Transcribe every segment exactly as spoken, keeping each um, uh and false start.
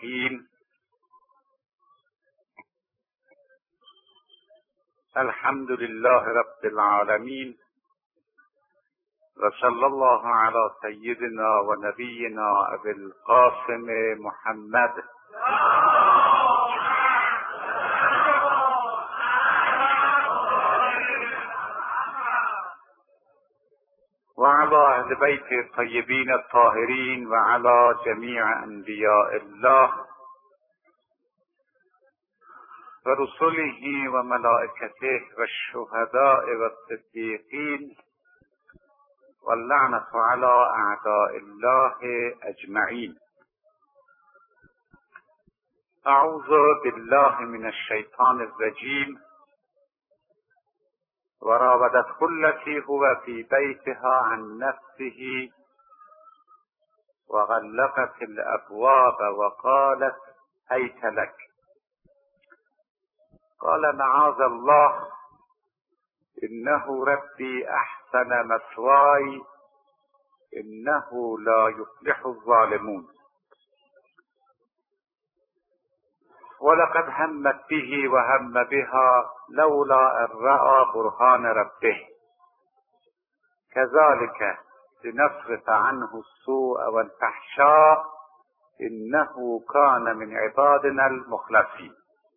الرحیم. الحمد لله رب العالمین و صلی الله علی سیدنا و نبینا ابی القاسم محمد و علی اهل بیت الطیبین الطاهرین و علی جمیع انبیاء الله و رسله و ملائکته و الشهداء و الصدیقین و اللعنة علی اعداء الله اجمعین. اعوذ بالله من الشیطان الرجیم. و راودته التی هو فی بیتها عن نفسه و غلقت الابواب و قالت هیت لک. قال معاذ الله انه ربی احسن مثوای انه لا یفلح الظالمون. ولقد همت به و هم بها لولا ان رأى برهان ربه كذلك لنصرف عنه السوء والفحشاء انه كان من عبادنا المخلصین.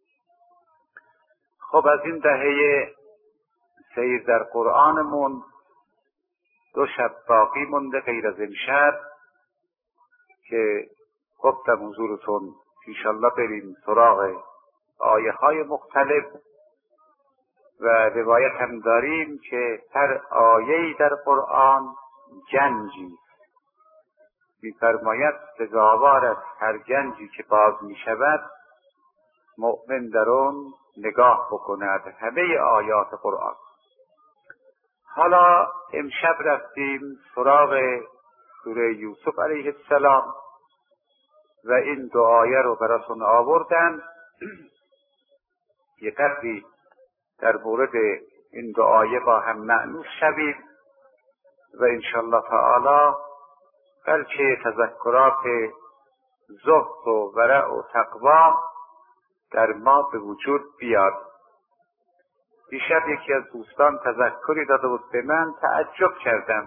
خب از این دهه سیر در قرآنمون دو شب باقی مونده غیر از امشب که گفتم حضورتون انشالله بریم سراغ آیه های مختلف و روایت هم داریم که هر آیه‌ای در قرآن گنجی می‌فرماید سزاوار از هر گنجی که باز می‌شود مؤمن در آن نگاه بکند. همه آیات قرآن. حالا امشب رفتیم سراغ سوره یوسف علیه السلام و این دو آیه رو براتون آوردم. یه قدری در مورد این دو آیه با هم مأنوس شویم و انشالله تعالی بلکه تذکرات زهد و ورع و تقوا در ما به وجود بیاد. دیشب یکی از دوستان تذکری داده بود به من، تعجب کردم.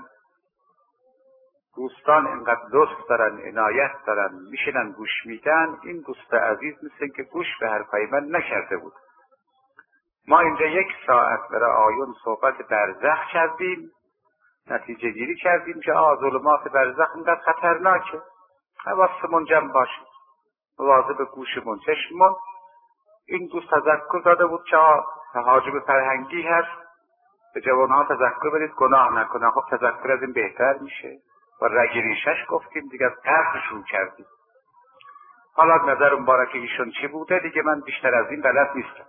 دوستان اینقدر لطف دارن، عنایت دارن، میشنن گوش میدن. این دوست عزیز مثل که گوش به حرفای من نکرده بود. ما اینجا یک ساعت برای آیون صحبت برزخ کردیم، نتیجه گیری کردیم که آه ظلمات برزخ اینقدر خطرناکه، حواسمون جمع باشه، مواظب گوشمون چشممون. این دوست تذکر داده بود که حاجب فرهنگی هست، به جوانها تذکر بدید گناه نکنن. خب تذکر از این بهتر میشه و رگ ریشش گفتیم دیگه، از قبل شروع کردیم. حالا نظر مبارک ایشون چی بوده دیگه من بیشتر از این بلد نیستم.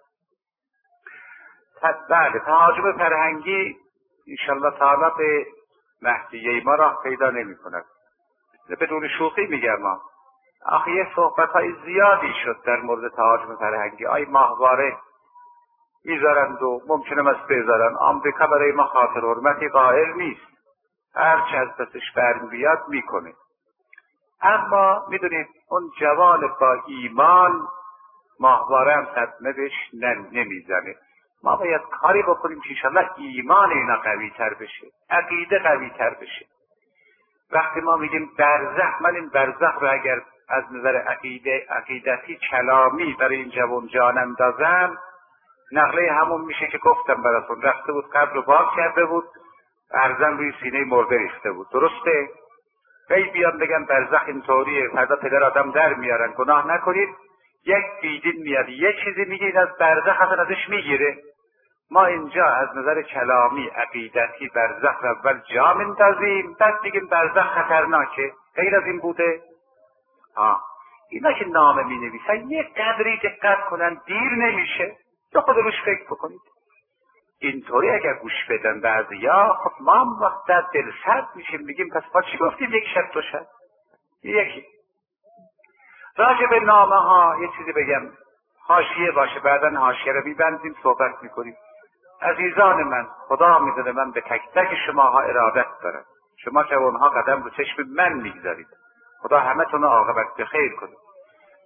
بله، تهاجم فرهنگی انشالله تعالی به مهدیه ما راه پیدا نمی کند. بدون شوخی میگم ما آخه یه صحبت های زیادی شد در مورد تهاجم فرهنگی. آی ماهواره میذارند و ممکنه است بذارن. آمریکا برای ما خاطر حرمتی قائل نیست، هر چه از دستش برمی بیاد میکنه. اما میدونید اون جوان با ایمان ماهواره هم صدمه بهش نمیزنه. ما باید کاری بکنیم که انشالله ایمان اینا قوی تر بشه، عقیده قوی تر بشه. وقتی ما میگیم برزخ، من این برزخ رو اگر از نظر عقیده عقیدتی کلامی برای این جوان جان اندازم، نقله همون میشه که گفتم براتون. رفته بود قبر رو باز کرده بود، ارزن روی سینه مرده ریخته بود. درسته؟ هی بیان بگن برزخ اینطوریه، فردا پدر آدم در میارن، گناه نکنید. یک بیدین میاد یه چیزی میگه، این از برزخ اصلا ازش میگیره. ما اینجا از نظر کلامی عقیدتی برزخ رو اول جا مندازیم، بعد میگیم برزخ خطرناکه. غیر از این بوده؟ آه. اینا که نامه می نویسن یک قدری دقت کنن، دیر نمیشه. تو خود روش فکر بکنید. اینطوری اگر گوش بدن بعضیا، خب ما هم وقت در دل سرد میشیم، میگیم پس ما چی گفتیم یک شب دو شب. یکی راجع به نامه ها یه چیزی بگم، حاشیه باشه، بعدن حاشیه رو میبندیم صحبت میکنیم. عزیزان من، خدا میدونه من به تک تک شماها ارادت دارم. شما جوانها قدم رو چشم من میگذارید. خدا همه تون رو عاقبت بخیر کنه.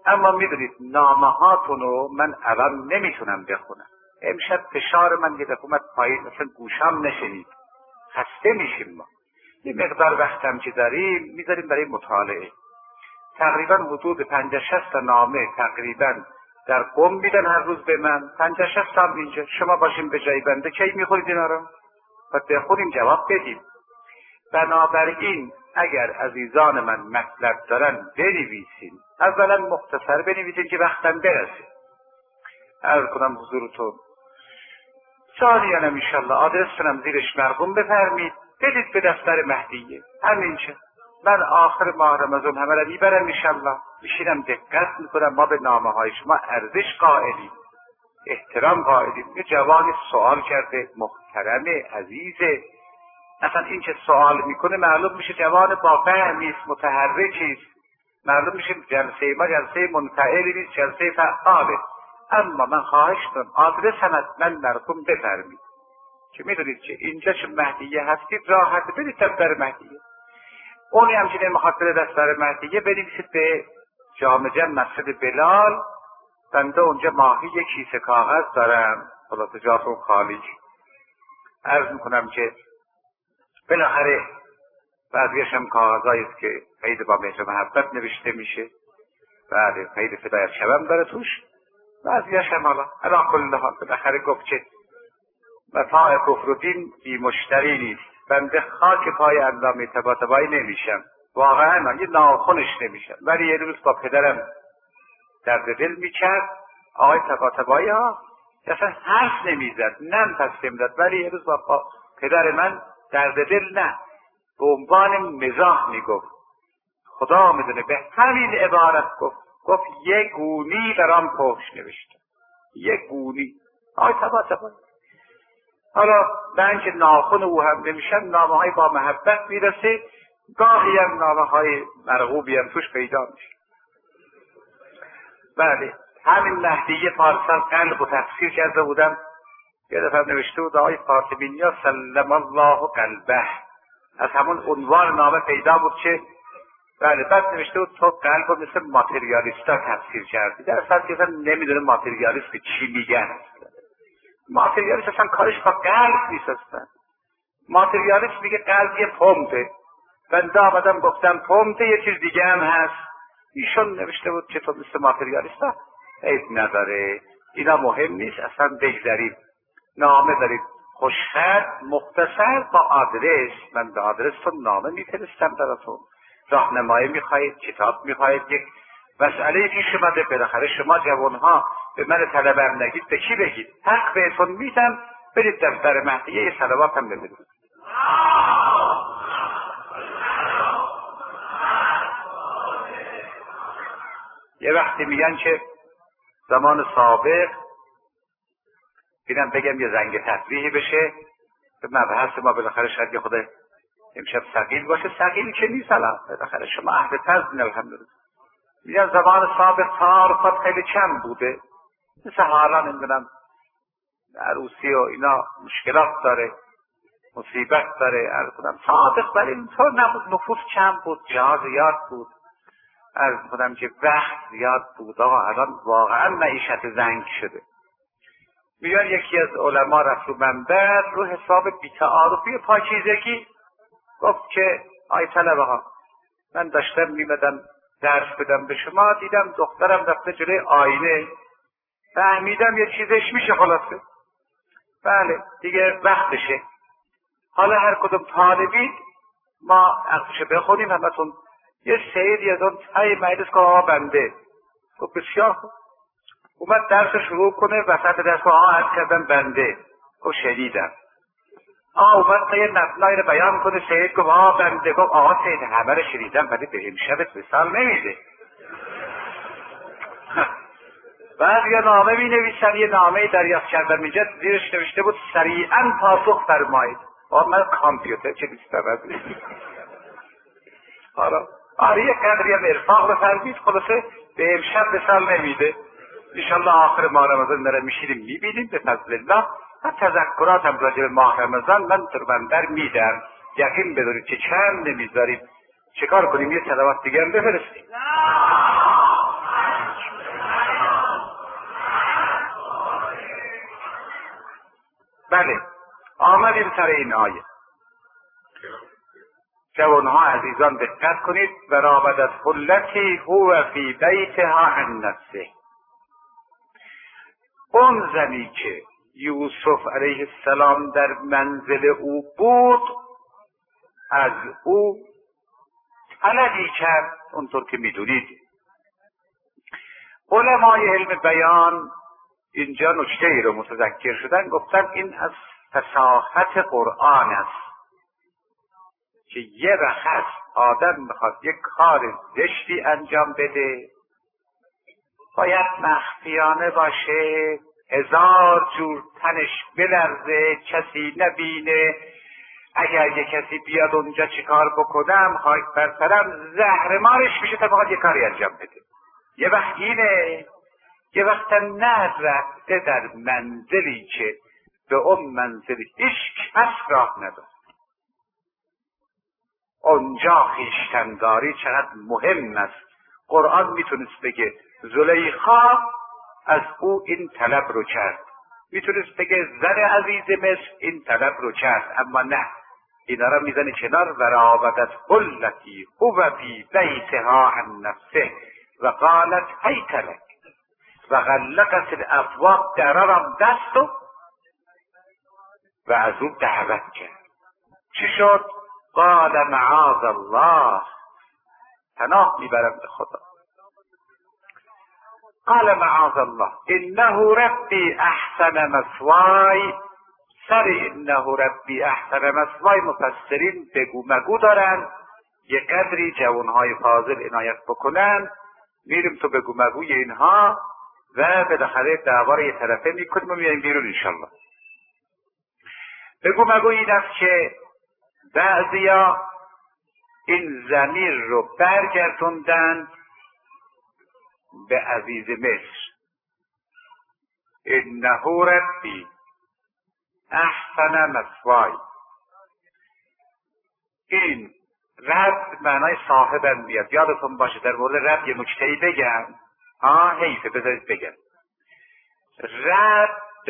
اما میدونید نامه هاتون رو من الان نمیتونم بخونم. امشب فشار من یه دفعه اومد پایین، مثلا گوشام نشنید، خسته میشیم. ما یه مقدار وقتم که داریم میذاریم برای مطالعه. تقریبا حدود پنجاه شصت نامه تقریبا در قم میدن هر روز به من، پنجاه شصت هم اینجا. شما باشیم به جای بنده کی میخورید اینا رو؟ باید بخونیم جواب بدیم. بنابراین اگر عزیزان من مطلب دارن بنویسین، اولا مختصر بنویسین که وقتم برسه. عرض کنم حضورتون ثانیاً انشالله آدرستونم زیرش مرقوم بفرمید، بدید به دفتر مهدیه. همینجا من آخر ماه رمضان همه را میبرم انشالله، میشینم دقت میکنم. ما به نامه های شما ارزش قائلیم، احترام قائلیم. یه جوانی سوال کرده، محترمه، عزیزه، اصلا این که سوال میکنه معلوم میشه جوان با فهمیست، متحرکیست، معلوم میشه جلسه ما جلسه منفعلی نیست، جلسه فعاله. اما من خواهش کنم آدرس هم حتما مرقوم بفرمید که میدونید که اینجا چه مهدیه هستید راحت برید دفتر مهدیه. اونی همچنین میخواد بره دفتر مهدیه بنویسید به جامع مسجد بلال، بنده اونجا ماهی یک کیسه کاغذ دارم، خلاص جاتون خالی. عرض میکنم که بالاخره بعضیش هم کاغذایی است که خیلی با مهر و محبت نوشته میشه، بله خیلی فدایت شبم داره توش. بعضیش هم حالا علا کل حال بالاخره گفت که متاع کفر و دین بی مشتری نیست. بنده خاک پای علامه طباطبایی نمیشم، واقعا من یه ناخنش نمیشم. ولی یه روز با پدرم درد دل میکرد، آقای طباطبایی ها اصلا حرف نمیزد، نم پس نمیداد، ولی یه روز با پدر من درد دل نه، به عنوان مزاح میگفت، خدا میدونه به همین عبارت گفت گفت یک گونی برام پوش نوشته، یک گونی. آقای طباطبایی حالا من که ناخن او هم نمیشم، نامه های با محبت میرسه، گاهی هم نامه های مرغوبی هم توش پیدا میشه. بله همین مهدیه پارسال قلب و تفسیر کرده بودم، یه دفعه نوشته بود آقای فاطمی نیا سلم الله قلبه، از همون عنوان نامه پیدا بود که بله. بعد نوشته بود تو قلب رو مثل ماتریالیستا تفسیر کردی. در اصل که نمیدونه ماتریالیست به چی میگن. ماتریالیست اصلا کارش با قلب نیست. اصلا ماتریالیست میگه قلب یه پمپه، بنده آمدم گفتم پمپه یه چیز دیگه هم هست. ایشون نوشته بود که تو مثل ماتریالیستا، عیب نداره، اینا مهم نیست، اصلا بگذارید. نامه دارید خوشخط مختصر با آدرس، من به آدرستون نامه میفرستم براتون. راهنمایی میخواهید، کتاب میخواهید، یک مسئله پیش اومده، بالاخره شما جوانها به من طلبم نگید، به کی بگید؟ حق بهتون میدم، برید دفتر مهدیه یه صلوات هم ببرید. یه وقتی میگن که زمان سابق، بینم بگم یه زنگ تفریحی بشه به مبحث ما، بالاخره شاید یه خود امشب ثقیل باشه. ثقیل که نیست، الان بالاخره شما اهل فضل الحمدلله. میگن زمان سابق تعارفات خیلی کم بوده، مثل حالا نمیدونم عروسی و اینا مشکلات داره، مصیبت داره. عرض کنم سابق ولی اینطور نبود، نفوس کم بود، جا زیاد بود، عرض کنم که وقت زیاد بود. آقا الان واقعا معیشت زنگ شده. میگن یکی از علما رفت رو منبر رو حساب بی‌تعارفی پاکیزگی گفت که آی طلبه ها، من داشتم میمدم درس بدم به شما، دیدم دخترم رفته جلوی آینه، فهمیدم یه چیزش میشه خلاصه. بله دیگه وقتشه، حالا هر کدوم طالبید ما عقدشو بخونیم همتون. یه سیدی از اون های مجلس که آقا بنده گفت بسیار خوب، اومد درس شروع کنه، وسط درس آقا عرض کردن بنده، گفت شنیدم. آقا اومد تا یه مبنایی رو بیان کنه، سید گفت آقا بنده، گفت آقا سید همه رو شنیدم ولی به امشبت مثال نمیده. بعد یه نامه می نویسن، یه نامه دریافت کردم اینجا، زیرش نوشته بود سریعا پاسخ فرمایید. آقا من کامپیوتر چه نیستم از آره آره یه قدری هم ارفاق بفرمید، خلاصه به امشب مثال نمیده. انشالله آخر ماه رمضان داره میشیریم میبینیم به فضل الله. و تذکرات هم راجع به ماه رمضان من در بندر میدم، یقین بدارید که چند نمیذاریم. چه کار کنیم؟ یه صلوات دیگه هم بفرستیم. آمدیم سر این آیه. جوانها عزیزان دقت کنید. و راودت التی هو فی بیتها عن نفسه. اون زنی که یوسف علیه السلام در منزل او بود از او طلبی کرد. اونطور که میدونید علمای علم بیان اینجا نکته ای رو متذکر شدن، گفتن این از فصاحت قرآن است که یه وقت آدم میخواد یک کار زشتی انجام بده، باید مخفیانه باشه، هزار جور تنش بلرزه، کسی نبینه، اگر یه کسی بیاد اونجا چیکار بکنم، خاک بر سرم، زهرمارش میشه تا بخواد یه کاری انجام بده. یه وقت اینه، یه وقت نه رفته در منزلی که به اون منزل هیچ کس راه نداره. اونجا خویشتن‌داری چقدر مهم است. قرآن میتونست بگه زلیخا از او این طلب رو کرد، میتونست بگه زن عزیز مصر این طلب رو کرد، اما نه، اینا رو میزنه کنار. و راودت التی هو فی بیتها عن نفسه و قالت هیت لک و غلقت الابواب، درارم دست و از او دعوت کرد. چی شد؟ قال معاذ الله، پناه میبرم به خدا. قال معاذ الله انه ربی احسن مثوای. سر انه ربی احسن مثوای مفسرین بگو مگو دارن، یه قدری جوانهای فاضل عنایت بکنن، میریم تو بگو مگوی اینها و بالاخره دعوا رو یه طرفه میکنیم و میایم بیرون انشالله. بگو مگو این است که بعضیا این ضمیر رو برگردوندن به عزیز مصر. انه ربی احسن مثوای. این رب معنای صاحبم بیاد. یادتون باشه در مورد رب یه نکته‌ای بگم، ها حیفه بذارید بگم. رب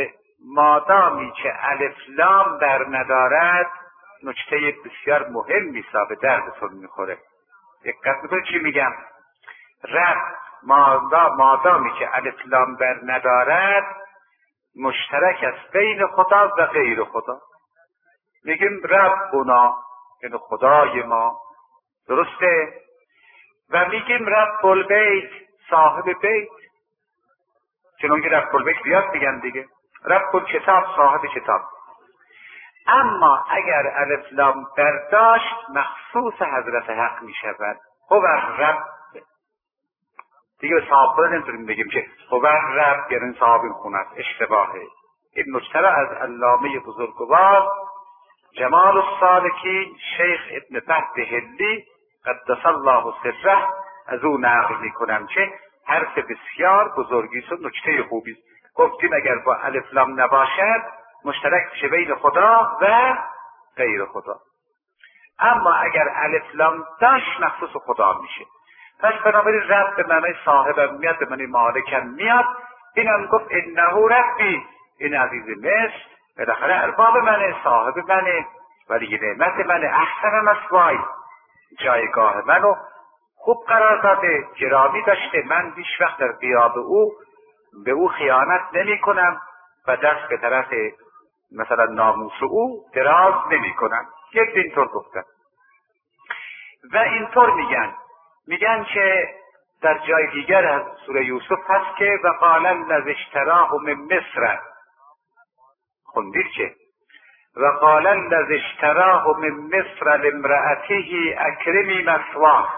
مادامی که الف لام بر ندارد نکته بسیار مهمی است، به دردتون میخوره. دقت میکنید چی میگم؟ رب مادام مادامی که الف لام بر ندارد مشترک است بین خدا و غیر خدا. میگیم ربنا، یعنی خدای ما، درسته؟ و میگیم رب البیت، صاحب بیت، چون که رب البیت بیاد میگن دیگه رب الکتاب، صاحب کتاب. اما اگر الف لام برداشت مخصوص حضرت حق میشود. هو رب دیگه به صاحب خونه نمیتونیم بگیم که هو رب یعنی صاحب این خونه است، اشتباهه. این نکته را از علامه بزرگوار جمال السالکین شیخ ابن فهد قدس الله سره از او نقل میکنم که حرف بسیار بزرگیست و نکته خوبیست. گفتیم اگر با الف لام نباشد مشترک میشه بین خدا و غیر خدا، اما اگر الف لام داشت مخصوص خدا میشه. پس بنابراین رب به معنی صاحبم میاد، به معنی مالکم میاد. اینم گفت انه ربی، این عزیز مصر بالاخره ارباب منه، صاحب منه، ولی نعمت منه، احسن مثوای، جایگاه منو خوب قرار داده، گرامی داشته. من هیچ وقت در غیاب او به او خیانت نمی کنم و دست به طرف مثلا ناموس او دراز نمی کنم. یک اینطور گفتن و اینطور میگن میگن که در جای دیگر از سوره یوسف هست که و قال الذی اشتراه من مصر، خوندید که و قال الذی اشتراه من مصر لامرأته اکرمی مثواه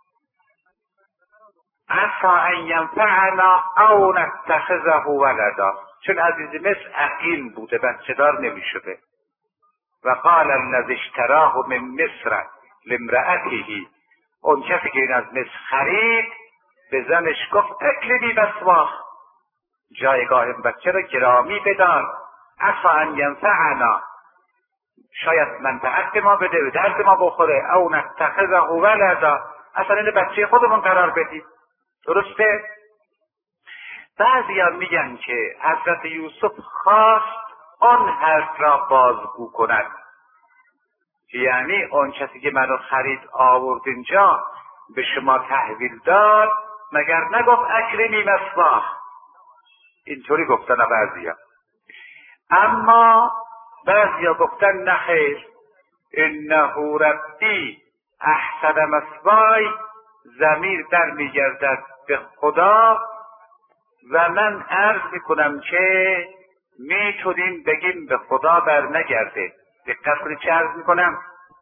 عسى ان ینفعنا او نتخذه ولدا. چون عزیز مصر عقیم بوده، بچه دار نمی شده. و قال الذی اشتراه من مصر لامرأته، اون کسی که این از مصر خرید به زنش گفت اکرمی مثواه، جایگاه این بچه را گرامی بدار، عسى ان ینفعنا، شاید منفعت ما بده، به درد ما بخوره، او نتخذه ولدا، اصلا این بچه خودمون قرار بدیم. درسته؟ بعضی ها میگن که حضرت یوسف خواست آن حرف را بازگو کند. یعنی اون کسی که منو خرید آورد اینجا به شما تحویل داد، مگر نگفت اکرمی مثواه؟ اینطوری گفتن بعضیا. اما بعضیا گفتن نخیر، انه ربی احسن مثوای، ضمیر در میگردد به خدا و من عرض میکنم که میتونیم بگیم به خدا بر نگرده. دقت کنید چه عرض میکنم؟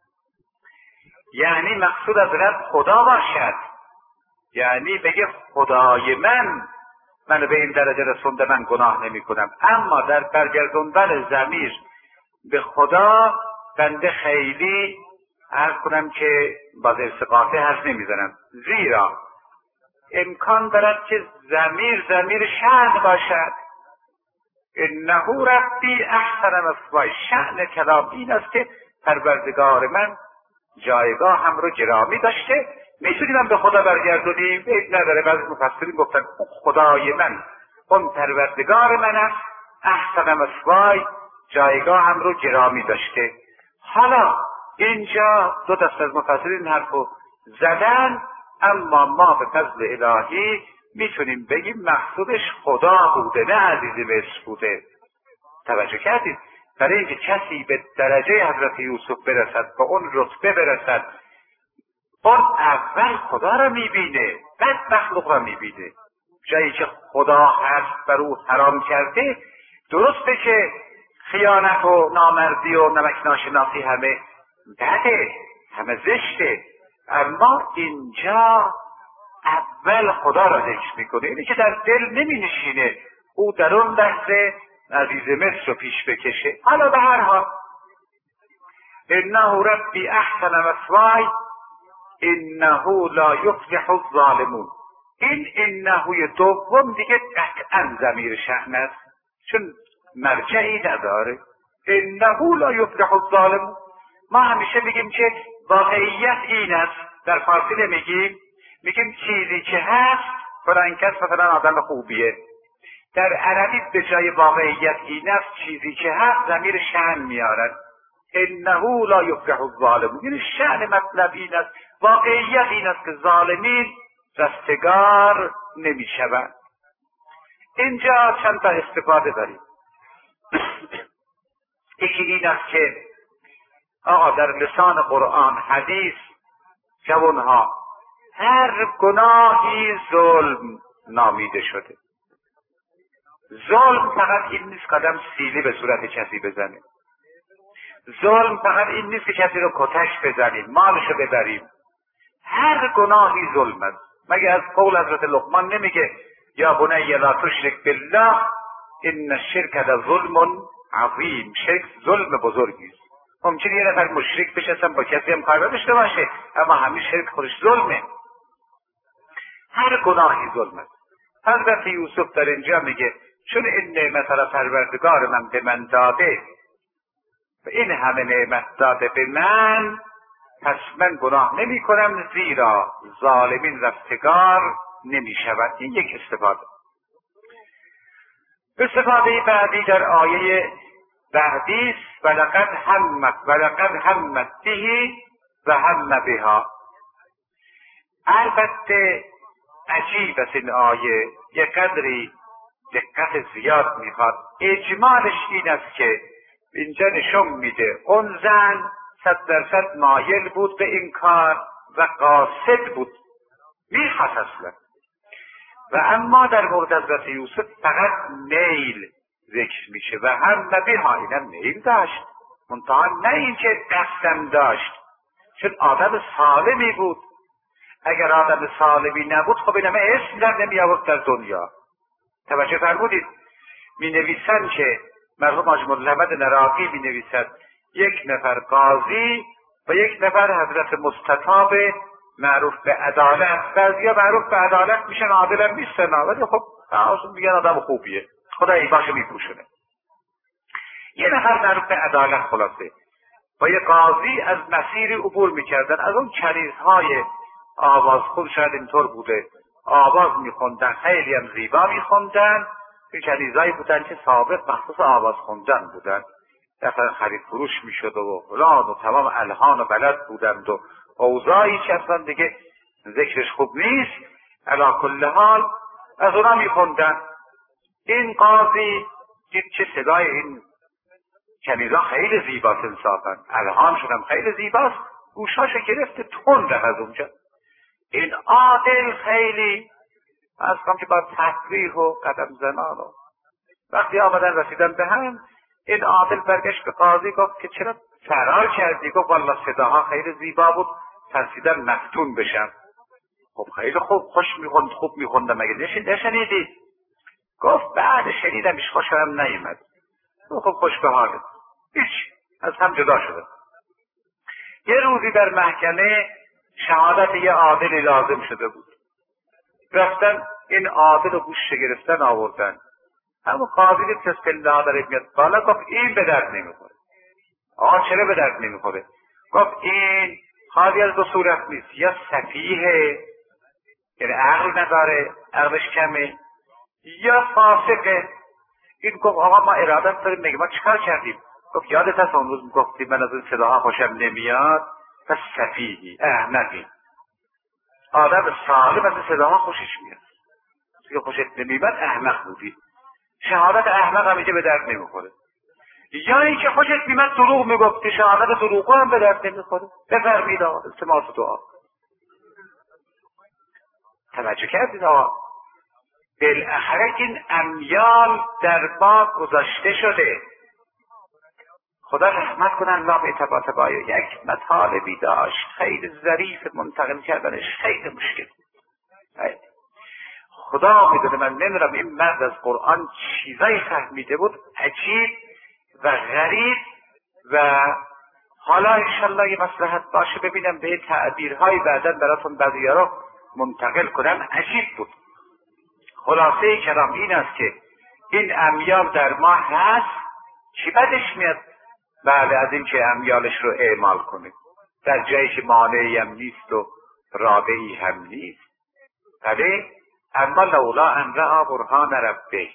یعنی مقصود از رب خدا باشد، یعنی بگه خدای من منو به این درجه رسونده، من گناه نمی کنم. اما در برگردوندن ضمیر به خدا بنده خیلی عرض کنم که باز استقاطه حرف نمیزنم، زیرا امکان دارد که ضمیر ضمیر شأن باشد. انه ربی احسن مثوای، شأن کلام این است که پروردگار من جایگاه هم رو گرامی داشته. میتونیم هم به خدا برگردونیم، عیب نداره. بعضی مفسرین گفتن اون خدای من، اون پروردگار من است، احسن مثوای، جایگاه هم رو گرامی داشته. حالا اینجا دو دست از مفسرین حرفو زدن، اما ما به فضل الهی میتونیم بگیم مقصودش خدا بوده، نه عزیز مصر بوده. توجه کردید؟ برای اینکه کسی به درجه حضرت یوسف برسد، به اون رتبه برسد، اون اول خدا را میبینه، بعد مخلوق را میبینه. جایی که خدا هست بر او حرام کرده، درسته که خیانت و نامردی و نمک ناشناسی همه بده، همه زشته، اما اینجا اول خدا را ذکر میکنه. اینی که در دل نمی نشینه او در اون لحظه عزیز مصر رو پیش بکشه. حالا به هر حال انه ربی احسن مثوای انه لا یفلح الظالمون. این انه دوم دیگه قطعا ضمیر شأن است، چون مرجعی نداره. انه لا یفلح الظالمون، ما همیشه میگیم که واقعیت این است، در فارسی نمیگیم، میگیم چیزی که هست فلان کس مثلا آدم خوبیه. در عربی به جای واقعیت این است چیزی که هست ضمیر شأن میارن. انه لا یفلح الظالمون، یعنی شأن مطلب این است، واقعیت این است که ظالمین رستگار نمیشوند. اینجا چند تا استفاده داریم. یکی این است که آقا در لسان قرآن حدیث جوانها هر گناهی ظلم نامیده شده. ظلم فقط این نیست قدم سیلی به صورت کسی بزنه، ظلم فقط این نیست که کسی رو کتک بزنیم، مالشو ببریم. هر گناهی ظلم است. مگه از قول حضرت لقمان نمیگه یا بنی لا تشرک بالله ان الشرک لظلم عظیم؟ شرک ظلم بزرگی است. ممکنه یه نفر مشرک بشه اصلا با کسی هم کار نداشته باشه، اما همین شرک خودش ظلمه. هر گناهی ظلم است. حضرت یوسف در اینجا میگه چون این نعمت را پروردگار من به من داده و این همه نعمت داده به من، پس من گناه نمی کنم، زیرا ظالمین رستگار نمی شود. این یک استفاده. استفاده بعدی در آیه بعدی است ولقد همت ولقد همت به و هم بها. البته عجیب است این آیه، یک قدری دقت زیاد میخواد. اجمالش این است که اینجا نشون میده اون زن صد درصد مایل بود به این کار و قاصد بود، میخواست اصلا. و اما در مورد حضرت یوسف فقط میل ذکر میشه و هم نبیها، اینم میل داشت، منتها نه اینکه قصدم داشت، چون آدم سالمی بود. اگر آدم سالمی نبود خب این همه اسم در نمی آورد در دنیا. توجه فرمودید؟ می نویسن که مرحوم حاج محمد نراقی می نویسد یک نفر قاضی و یک نفر حضرت مستطاب معروف به عدالت. بعضیا معروف به عدالت میشن، عادل هم نیستن، ولی خب اصلا میگن آدم خوبیه، خدا ایباشو میپوشونه. یه نفر معروف به عدالت خلاصه با یه قاضی از مسیری عبور میکردن، از اون کنیزهای آواز خود شاید اینطور بوده، آواز میخوندن، خیلی هم زیبا میخوندن این کنیزایی بودن که سابق مخصوص آواز خوندن بودن، مثلا خرید فروش میشد و فلان و تمام الحان و بلد بودند و اوضاعی که اصلا دیگه ذکرش خوب نیست. علی کل حال از اونا میخوندن. این قاضی دید که صدای این کنیزا خیلی زیباست، انصافا الحانشون هم خیلی زیباست، گوشاشو گرفته تند از اونجا. این عادل خیلی از کم که با تفریح و قدم زنان و وقتی آمدن رسیدن به هم، این عادل برگشت به قاضی گفت که چرا فرار کردی؟ گفت والله صداها خیلی زیبا بود، ترسیدن مفتون بشم. خب خیلی خوب، خوش میخوند، خوب میخوندم، مگه نشنیدی؟ گفت بعد شنیدمش، خوشم نیامد. خب خوش به حالت، هیچ، از هم جدا شده. یه روزی در محکمه شهادت یه عادلی لازم شده بود. رفتن این عادل رو گوش گرفتن آوردن. اما قاضی دید که پله داره میاد بالا، گفت این به درد نمیخوره. آقا چرا به درد نمیخوره؟ گفت این خالی از دو صورت نیست، یا سفیهه یعنی عقل نداره، عقلش کمه، یا فاسقه. این گفت آقا ما ارادت داریم، میگه ما چیکار کردیم؟ گفت یادت هست اون روز میگفتی من از این صداها خوشم نمیاد؟ پس سفیهی، احمقی. آدم سالم از این صداها خوشش میاد، که خوشت نمیاد احمق بودی. شهادت احمق هم اینجا به درد نمیخوره. یا این که خوشت میاد دروغ میگفتی، شهادت دروغ هم به درد نمیخوره. بفرمید آقا التماس دعا. توجه کردید آقا؟ بالاخره این امیال در ما گذاشته شده. خدا رحمت کنه، الله به تبا یک مطالبی داشت خیلی ظریف، منتقل کردنش خیلی مشکل. خدا میدونه، من نمیدونم این مرد از قرآن چیزایی فهمیده بود عجیب و غریب، و حالا انشالله یه مصلحت باشه ببینم به تعبیرهای بعداً براتون بعضی رو منتقل کنم. عجیب بود. خلاصه کلام این است که این امیال در ما هست، چی بدش میاد بعد از این که امیالش رو اعمال کنه در جایی که مانعی هم نیست و رابعی هم نیست. بله، اما لولا ان رأى برهان ربه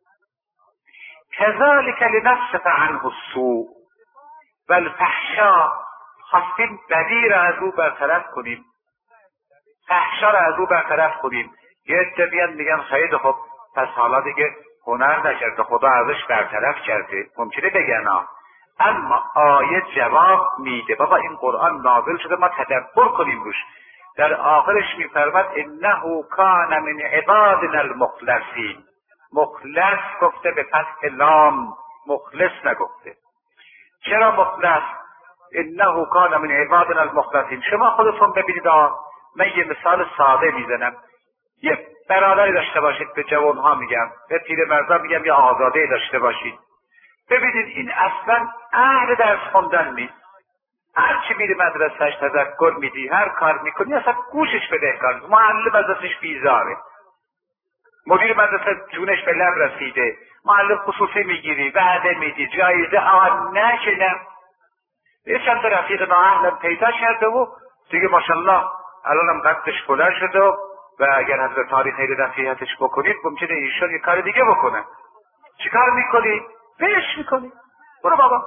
كذلك لنصرف عنه السوء والفحشاء. خواستیم بدی را از او برطرف کنیم، فحشا را از او برطرف کنیم. یه عده بیان میگن خیلی خب پس حالا دیگه هنر نکرده، خدا ازش برطرف کرده، ممکنه بگن آه. اما آیه جواب میده، بابا این قرآن نازل شده ما تدبر کنیم روش. در آخرش میفرماد انه کان من عبادنا المخلصین. مخلص گفته به فتح لام، مخلص نگفته. چرا مخلص؟ انه کان من عبادنا المخلصین. شما خودتون ببینید آه، من یه مثال ساده میزنم. یه برادری داشته باشید، به جوانها میگم، به پیرمردا میگم یا آزاده داشته باشید. ببینید این اصلا اهل درس خوندن نیست. هر چی میری مدرسهش تذکر میدی، هر کار میکنی اصلا گوشش بده کار. معلم از دستش بیزاره، مدیر مدرسه جونش به لب رسیده، معلم خصوصی میگیری، وعده میدی، جایزه آن نشنم. یه چند تا رفیق نااهلم پیدا کرده و دیگه ماشاءالله الانم قدش بلند شده و, و اگر حضرت تاریخ خیلی نصیحتش بکنید ممکنه ایشون یه کار دیگه بکنه. چی کار میکنی؟ بهش میکنی. برو بابا.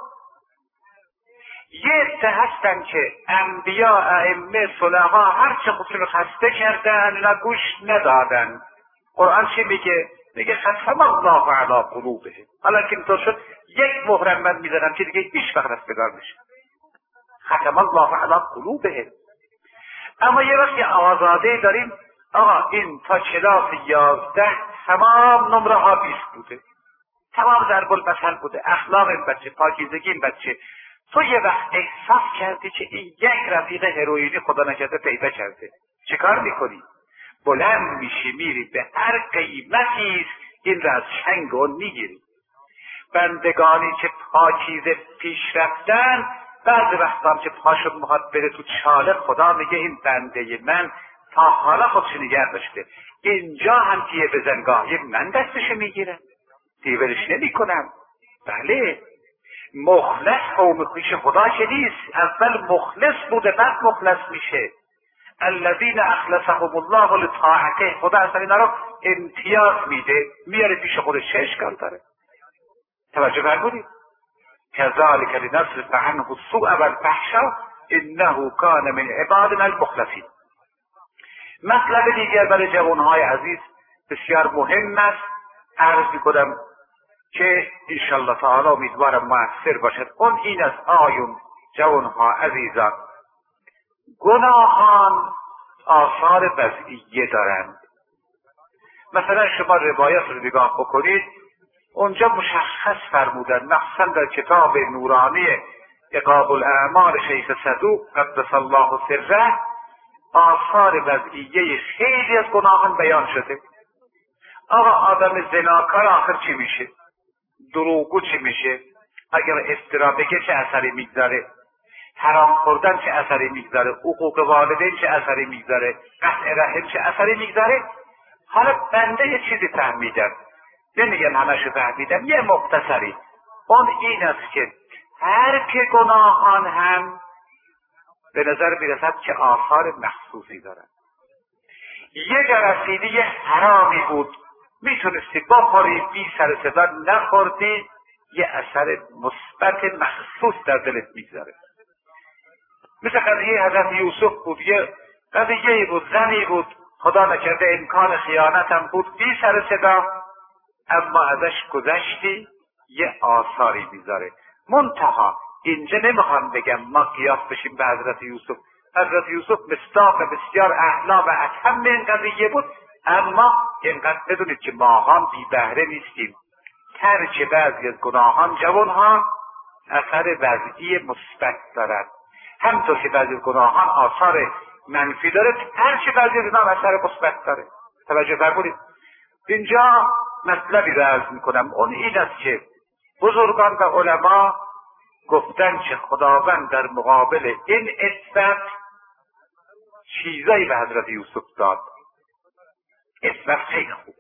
یه عده هستن که انبیا، ائمه، صلحا هر چه خودشون خسته کردن نه گوش ندادن. قرآن چی میگه؟ میگه ختم الله علی قلوبهم. حالا که اینطور شد یک مهرم من میزنم که دیگه هیچ وقت رستگار نشه. ختم الله علی قلوبهم. اما یه وقتی آزاده داریم، آقا این تا کلاس یازده تمام نمره ها بیست بوده، تمام ضرب المثل بوده، اخلاق این بچه، پاکیزگی این بچه. تو یه وقت احساس کردی که این یک رفیق هروئینی خدا نکرده پیدا کرده، چه کار میکنی؟ بلند میشی میری به هر قیمتی این را از چنگ اون میگیری. بندگانی که پاکیزه پیش رفتن، بعضی وقتا هم که پاشو میخواد بره تو چاله، خدا میگه این بنده من تا حالا خودش نگه داشته، اینجا هم که به زنگاهی من دستش میگیرم، دیولش نمی کنم. بله، مخلص قوم خویش خدا که نیست، اول مخلص بوده بعد مخلص میشه. الذین اخلصهم الله لطاعته، خدا اصلا اینا رو امتیاز میده، میاره پیش خودش. چه اشکال داره؟ توجه فرمودید؟ کذالک لنصرف عنه السوء والفحشاء انه کان من عبادنا المخلصین. مطلب دیگر برای جوانهای عزیز بسیار مهم است، عرض میکنم که انشالله تعالی امیدوارم مؤثر باشد. اون این از آیون جوانها عزیزان، گناهان آثار وضعیه دارند. مثلا شما روایات رو نگاه بکنید، اونجا مشخص فرمودن، مخصوصا در کتاب نورانی عقاب الاعمال شیخ صدوق قدس الله سره، آثار وضعیه خیلی از گناهان بیان شده. آقا آدم زناکار آخر چی میشه؟ دروغگو چی میشه؟ اگر افترا بگه چه اثری میگذاره؟ حرام خوردن چه اثری میگذاره؟ حقوق والدین چه اثری میگذاره؟ قطع رحم چه اثری میگذاره؟ حالا بنده یه چیزی فهمیدم، نمیگم همشو فهمیدم، یه مختصری. اون این است که هر که گناهان هم به نظر میرسد که آثار مخصوصی دارن. یه جرسیدی یه حرامی بود، میتونستی بخوری، بی سر صدا نخوردی، یه اثر مثبت مخصوص در دلت میگذاره. مثل قضیه حضرت یوسف بود، یه قضیه بود، زنی بود، خدا نکرده امکان خیانت هم بود، بی سر صدا، اما ازش گذشتی، یه آثاری میذاره. منتها اینجا نمیخوام بگم ما قیاس بشیم به حضرت یوسف. حضرت یوسف مصداق بسیار اعلا و اتم این قضیه بود، اما اینقدر بدونید که ما هم بی بهره نیستیم. ترک بعضی از گناهان جوانها اثر وضعی مثبت دارد، همطور که بعضی از گناهان آثار منفی داره، ترک بعضی از گناهان اثر مثبت داره. توجه فرمودید؟ اینجا مطلبی رو عرض میکنم، اون این است که بزرگان و علما گفتن که خداوند در مقابل این عفت چیزایی به حضرت یوسف داد. عفت خیلی خوبه،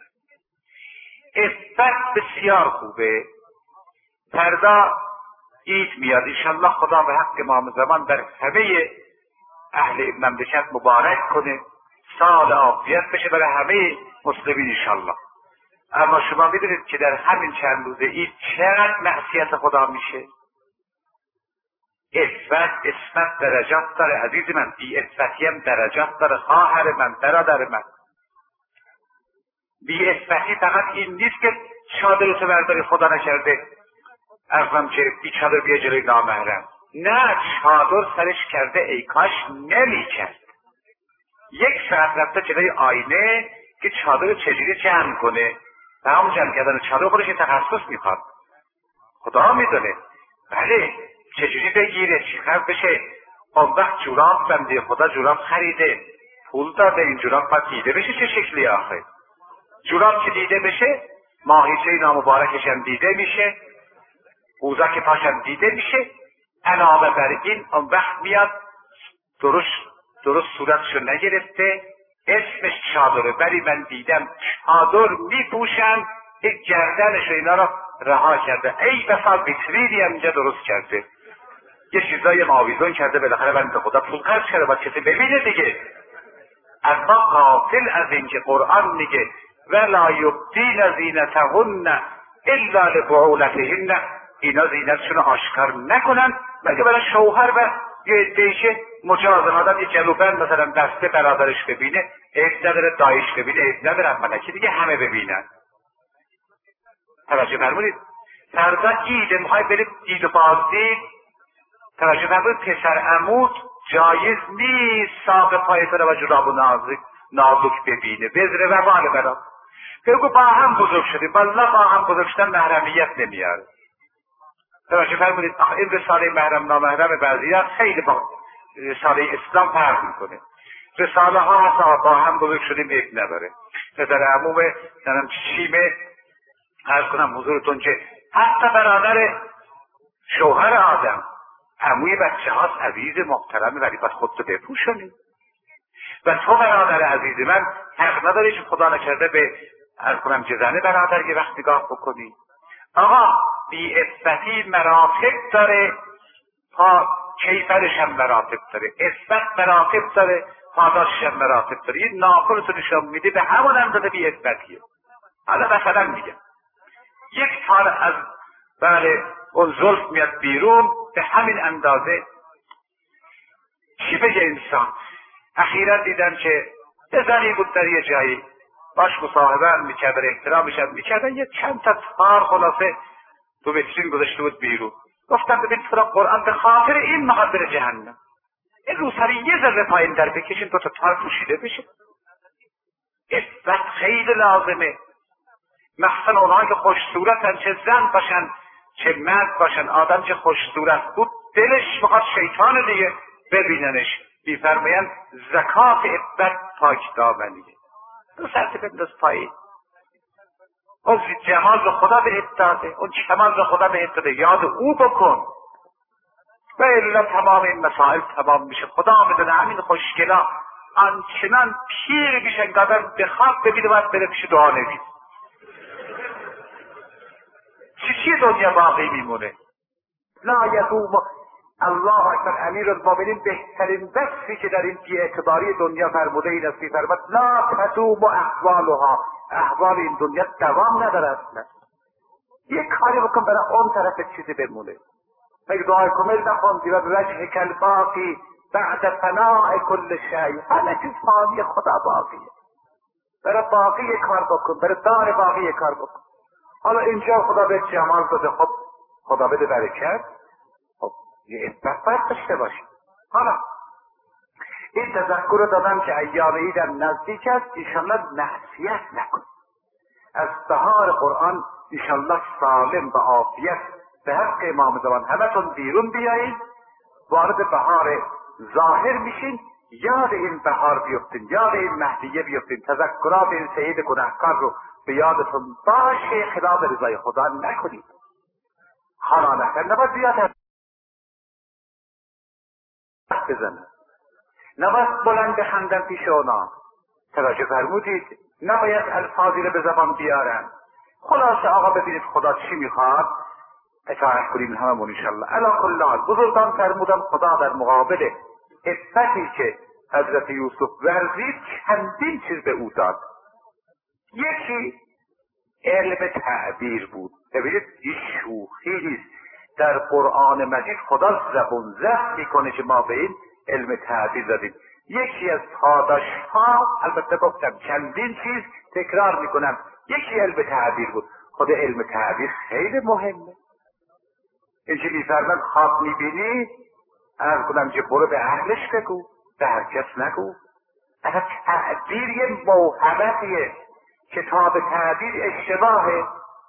عفت بسیار خوبه. فردا عید میاد، انشالله خدا به حق امام زمان در همه اهل مملکت مبارک کنه، سال عافیت بشه برای همه مسلمین انشالله. اما شما میدونید که در همین چند روز عید چقدر معصیت خدا میشه. عفت عصمت درجات داره عزیز من، بی عفتی هم درجات داره خواهر من، برادر من. بی عفتی فقط این نیست که چادرتو برداری خدا نکرده ارزم که بی چادر بیا جلوی نامحرم، نه، چادر سرش کرده ای کاش نمی کرد. یک ساعت رفته جلوی آینه که چادر چجوری جمع کنه، و همون جمع کردن چادر خودش تخصص میخواد، خدا میدونه. بله، چجوری بگیره، چیکار بشه. اون وقت جوراب بنده خدا جوراب خریده، پول داده، این جوراب باید دیده بشه چه شکلی آخه. جوراب که دیده بشه، ماهیچه نامبارکش هم دیده میشه، قوزک پاش هم دیده میشه. علاوه بر این اون وقت میاد درست درست صورتشو نگرفته، اسمش چادره، ولی من دیدم چادر میپوشن، یک گردنش اینا رو رها کرده، ای بسا ویترینی هم اینجا درست کرده، یه چیزای معاویزون کرده، بالاخره بنده خدا پول خرج کرده، باید کسی ببینه دیگه. اما غافل از این که قرآن میگه ولا یبدین زینتهن الا لبعولتهن، اینا زینتشون آشکار نکنن مگه برای شوهر و یه دیشه مجازن. آدم یه جلوبند مثلا دسته برادرش ببینه عیب نداره، دایش ببینه عیب نداره، اما نکی دیگه همه ببینن. توجه فرمودید؟ فردا عید میخوای برید عید و بازدید، توجه فرمودید؟ پسر عمود جایز نیست ساق پای تو رو و جراب و نازک نازک ببینه، بذره و بال برا. بگو با هم بزرگ شدیم، والله با هم بزرگ شدن محرمیت نمیاره. توجه فرمودید؟ این رساله محرم نامحرم بعضی‌ها خیلی با رساله اسلام فرق میکنه. رساله ها هست با هم بزرگ شدیم عیب نداره. پدر عموم دارم چیمه عرض کنم حضورتون که حتی برادر شوهر آدم عموی بچه هاست، عزیز محترمه، ولی باید خودتو بپوشونی. و تو برادر عزیز من حق نداری که خدا نکرده به عرض کنم جزنه برادر یه وقت نگاه بکنی. آقا بی عفتی مراتب داره، پا کیفرش هم مراتب داره، عفت مراتب داره، پاداشش مراتب داره. این ناخنتو نشان میده به همون اندازه بی عزتیه. حالا مثلا میگم یک تار از بله اون زلف میاد بیرون به همین اندازه. چی بگه انسان؟ اخیرا دیدم که یه زنی بود در یه جایی باش مصاحبه هم میکردن، احترامش هم میکردن، یه چند تا تار خلاصه تو ویترین گذاشته بود بیرون. گفتم ببین تو قرآن به خاطر این میخواد بره جهنم، این روسری یه ذره پایین در بکشین دو تا تار پوشیده بشه. عفت خیلی لازمه، مخصوصا اونهایی که خوش صورتن، چه زن باشن چه مرد باشن. آدم چه خوش صورت بود دلش میخواد شیطان دیگه ببیننش. میفرمایند زکات عفت پاک دامنیه. دو سرت بنداز پایین. اون جمال رو خدا بهت داده، اون کمال رو خدا بهت داده، یاد او بکن و الا تمام این مسائل تمام میشه. خدا میدونه همین خوشگلا آنچنان پیر میشن که آدم به خواب ببینه باید بره پیش دعا نویس. چی چی دنیا باقی میمونه؟ لا یدوم. الله اکبر. امیر المؤمنین بهترین وصفی که در این بی‌اعتباری دنیا فرموده این است، می‌فرماید لا تدوم احوالها. احوال این دنیا دوام نداره اصلا. یک کاری بکن برای اون طرف چیزی بمونه. مگه دعای کامل نخوندی و به وجه کلباقی بعد فناء کل شیء. همه چیز فانی، خدا باقیه. برای باقی یک کار بکن، برای دار باقی یک کار بکن. حالا اینجا خدا به جمال داده، خب خدا بده برکت، خب یه عفت باید داشته باشی. حالا این تذکر رو دادم که ایام عیدم نزدیک است، ایشالله معصیت نکن. از بهار قرآن ایشالله سالم و عافیت به حق امام زمان همتون بیرون بیایید، وارد بهار ظاهر میشین، یاد این بهار بیفتین، یاد این مهدیه بیفتین، تذکرات این سید گناهکار رو به یادتون باشه، خلاف رضای خدا نکنید. حالا نکن نباید زیاد بزنن، نباید بلند بخندن پیش اونا. توجه فرمودید؟ نباید الفاظی رو به زبان بیارن. خلاصه آقا ببینید خدا چی میخواد، اطاعت کنیم هممون انشالله. علی کل حال بزرگان فرمودن خدا در مقابل عفتی که حضرت یوسف ورزید چندین چیز به او داد. یکی علم تعبیر بود. ببینید این شوخی نیست، در قرآن مجید خدا زبون زخم میکنه که ما به این علم تعبیر دادیم. یکی از پاداشها، البته گفتم چندین چیز تکرار میکنم، یکی علم تعبیر بود. خود علم تعبیر خیلی مهمه. این که میفرمند خواب میبینی عرض کنم که برو به اهلش بگو، به هر کس نگو. اصلا تعبیر یه موهبتیه. کتاب تعبیر اشتباهه.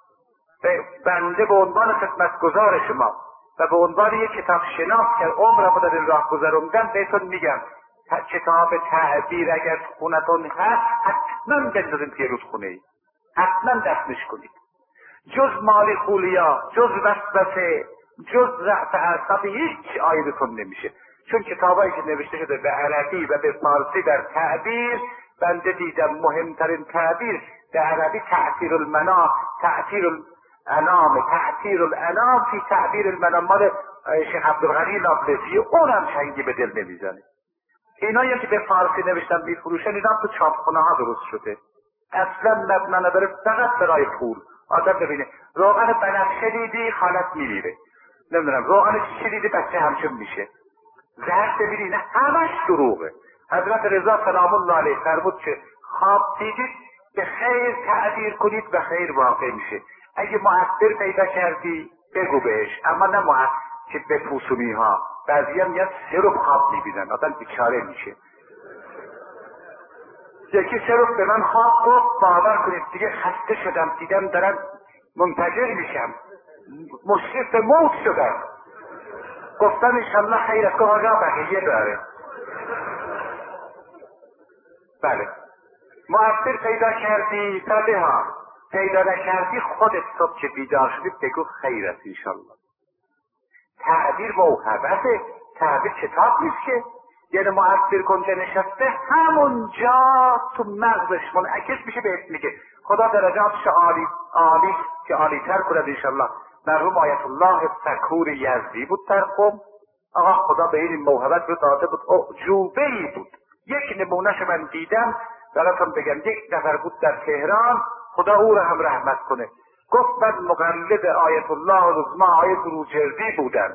بنده به عنوان خدمتگزار شما و به عنوان یک کتاب شناس که عمرم رو در این راه گذروندم بهتون میگم کتاب تعبیر اگر خونتون هست حتما بندازین توی رودخونه ای، حتما دفنش کنید. جز مال خولیا، جز وسوسه، جز ضعف اعصاب هیچ آیدتون نمیشه. چون کتابایی که نوشته شده به عربی و به فارسی در تعبیر، بنده دیدم مهمترین تعبیر در عربی تأثیر المنام، تأثیر الانام، تأثیر الانام فی تعبیر المنام مال شیخ عبدالغنی نابلسی، اونم چنگی به دل نمیزنه. اینایی که به فارسی نوشتن میفروشن اینا تو چاپخونه ها درست شده، اصلا مبنا نداره، فقط برای پول. آدم ببینه روغن بنفشه دیدی حالت میمیره، نمیدونم روغن چی دیدی بچه همچون میشه، زهر ببینی نه همش دروغه. حضرت رضا سلام الله علیه فرمود که خواب دیدید به خیر تعبیر کنید و خیر واقع میشه. اگه مؤثر پیدا کردی بگو بهش، اما نه مؤثر که بپوسونی ها. بعضی هم یه سه رو خواب میبینن آدم بیچاره میشه. یکی سه رو به من خواب گفت باور کنید دیگه خسته شدم، دیدم دارم منفجر میشم، مشرف موت شدم. گفتم انشالله خیر است که آجا بقیه داره. بله مؤثر پیدا کردی تده ها، پیدا نکردی خودت صبح که بیدار شدی بگو خیر است انشالله. تعبیر موهبته، تعبیر کتاب نیست که یعنی مؤثر کنجا نشسته همونجا تو مغزش منعکس میشه بهت میگه. خدا درجاتش عالی عالی که عالی تر کند انشالله. مرحوم آیت الله سکور یزدی بود در قم. آقا خدا به این موهبت رو داده بود، اعجوبه ای بود، یک نمونهش من دیدم، براتون بگم. یک نفر بود در تهران، خدا او را هم رحمت کنه، گفت من مقلد آیت الله العظمی آیت بروجردی بودم،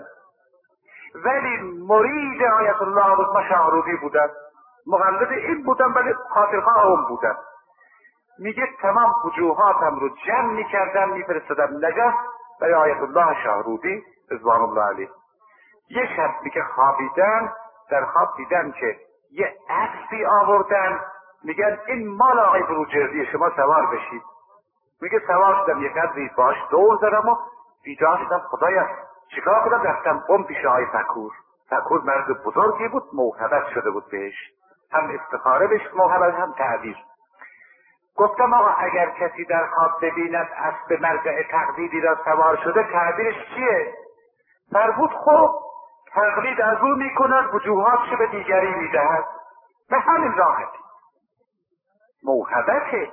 ولی مرید آیت الله العظمی شاهرودی بودم. مقلد این بودم ولی خاطرخواه اون بودم. میگه تمام وجوهاتم رو جمع میکردم میفرستادم نجف برای آیت الله شاهرودی رضوان الله علیه. یه شب میگه خوابیدن، در خواب دیدن که یه اسبی آوردن، میگن این مال آقای بروجردی، شما سوار بشید. میگه سوار شدم، یه قدری باش دور زدم و بیدار شدم. خدایا چیکار کنم؟ رفتم قم پیش آقای فکور. فکور مرد بزرگی بود، موهبت شده بود بهش، هم استخاره بهش موهبت هم تعبیر. گفتم آقا اگر کسی در خواب ببیند اسب مرجع تقلیدی را سوار شده تعبیرش چیه؟ فرمود خب تقلید از او میکند، وجوهاتش به دیگری میدهد، به همین راحتی. موهبته.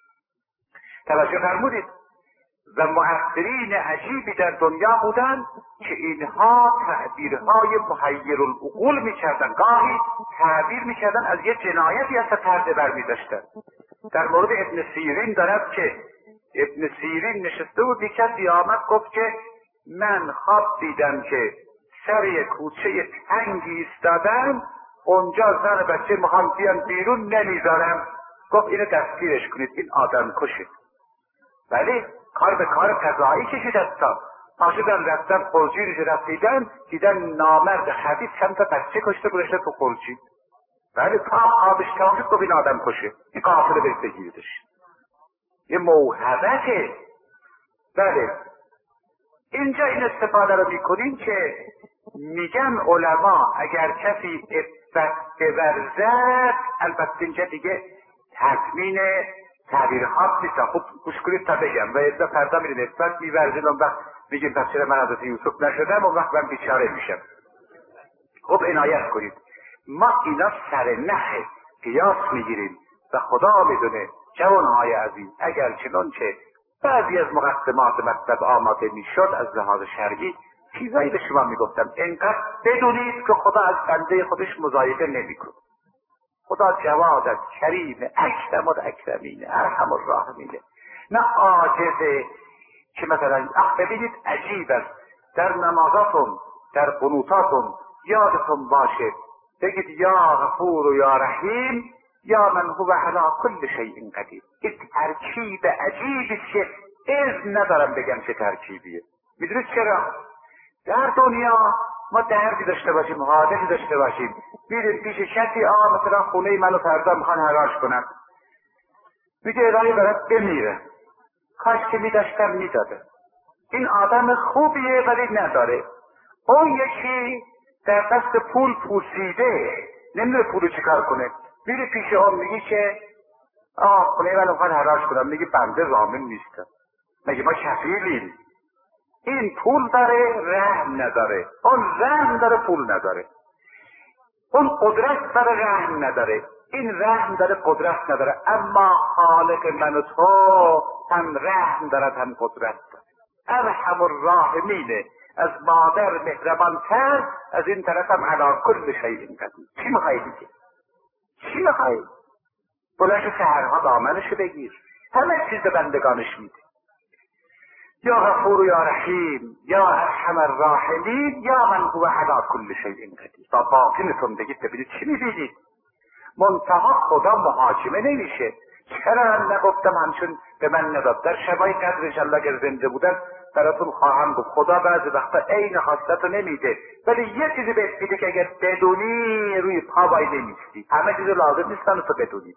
توجه فرمودید. و مؤثرین عجیبی در دنیا بودند که اینها تعبیرهای محیر العقول میکردن، گاهی تعبیر میکردن از یه جنایتی از پرده بر میداشتن. در مورد ابن سیرین دارد که ابن سیرین نشسته بود، یک کسی آمد گفت که من خواب دیدم که سر یک کوچه تنگی ایستادم، اونجا زن بچه میخوام بیان بیرون نمیذارم. گفت اینو دستگیرش کنید، این آدم کشه. ولی کار به کار قضایی کشید. هستا پاشدن رفتن خورجینش رفتیدن، دیدن نامرد خبیث چند تا بچه کشته گذاشته تو خورجین. ولی تا آبش تمامید گفت این آدم کشه، این قافله برید بگیریدش. یه موهبته. بله اینجا این استفاده رو میکنیم که میگن علما اگر کسی عفت بورزد، البته اینجا دیگه تضمین تعبیر خاص نیست، خوب گوش کنید تا بگم. و اذا فردا میرین عفت میورزید، اون وقت میگیم پس چرا من حضرت یوسف نشدم، اون وقت من بیچاره میشم. خب عنایت کنید، ما اینا سر نخه قیاس میگیریم و خدا میدونه جوانهای عزیز اگر چنانچه بعضی از مقدمات مطلب آماده میشد از لحاظ شرعی، چیزایی به شما میگفتم، اینقدر بدونید که خدا از بنده خودش مضایقه نمیکنه. خدا جواد است، کریم، اکرم الاکرمین، ارحم الراحمین، نه عاجزه که مثلا اخ ببینید عجیب است، در نمازاتون در قنوتاتون یادتون باشه بگید یا غفور و یا رحیم یا من هو علی کل شیء قدیر. این ترکیب عجیبی که اذن ندارم بگم چه ترکیبیه. میدونید چرا؟ در دنیا ما دردی داشته باشیم، حادثی داشته باشیم، میریم پیش کسی، آه مثلا خونه منو فردا میخوان حراج کنن، میگه الهی برات بمیره، کاش که میداشتم میداده. این آدم خوبیه ولی نداره. اون یکی در دست پول پوسیده، نمیدونه پولو چیکار کنه، میره پیش اون میگه که آه خونه منو میخوان حراج کنن، میگه بنده ضامن نیستم، مگه ما کفیلیم؟ این پول داره رحم نداره، اون رحم داره پول نداره. اون قدرت داره رحم نداره، این رحم داره قدرت نداره. اما خالق من و تو هم رحم دارد هم قدرت داره. ارحم الراحمینه، از مادر مهربانتر، از این طرف هم علی کل شیء قدیر. چی میخوایی دیگه؟ چی میخوایی؟ بلند سحرها دامنشو بگیر، همه چیز بندگانش میده. یا غفور یا رحیم یا ارحم الراحمین یا من هو علی کل شیء قدیر. با باطنتون بگید ببینید چی میبینید. منتها خدا محاکمه نمیشه. چرا من نگفتم همچون به من نداد؟ در شبای قدر انشالله اگر زنده بودن براتون خواهم گفت. خدا بعضی وقتا عین خواستتو نمیده، ولی یه چیزی بهت میده که اگر بدونی روی پا وای نمیستی. همه چیز لازم نیستن تو بدونی.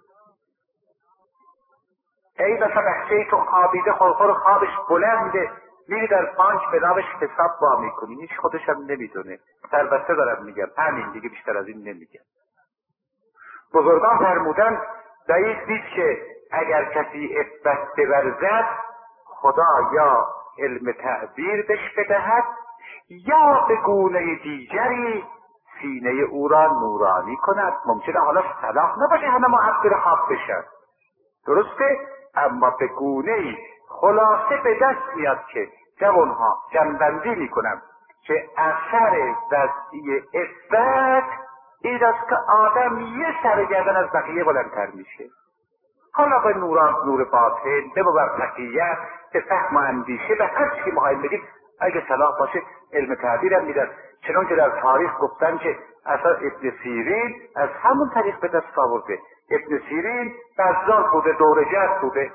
ای مثلا بچه تو خوابیده، خورخور خوابش بلنده، میری در بانک به نامش حساب با میکنی، هیچ خودش هم نمیدونه. البته دارم میگم، همین دیگه، بیشتر از این نمیگم. بزرگان فرمودن دقیق نیست که اگر کسی عفت بورزد خدا یا علم تعبیر بهش بدهد یا به گونه دیگری سینه او را نورانی کند. ممکنه حالا صلاح نباشه همه معبر خواب بشن، درسته، اما به گونه‌ای خلاصه به دست میاد که جوانها جنبندی میکنن که اثر وضعی عفت این است که آدم یه سرگردن از بقیه بلندتر میشه. حالا به نوران نور باطن، به بر به فهم و اندیشه، به هر چی مخواهیم بگیم، اگه صلاح باشه علم تعبیر هم میدن. چنانکه در تاریخ گفتن که اصلا ابن سیرین از همون طریق به دست آورده. ابن سیرین بزار بوده، دورجت بوده.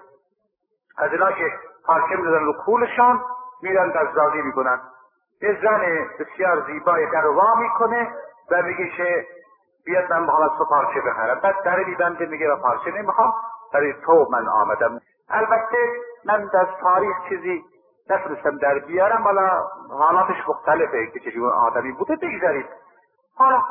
از اینا که حاکم دادن رو کولشان میرن بزاری میکنن. یه زن بسیار زیبای در وا میکنه و میگه که بیاد من بخوام از تو پارچه بخرم. بعد در میبنده میگه و پارچه نمیخوام، برای تو من آمدم. البته من در تاریخ چیزی نتونستم در بیارم، حالا حالاتش مختلفه که چجور آدمی بوده بگذارید. حالا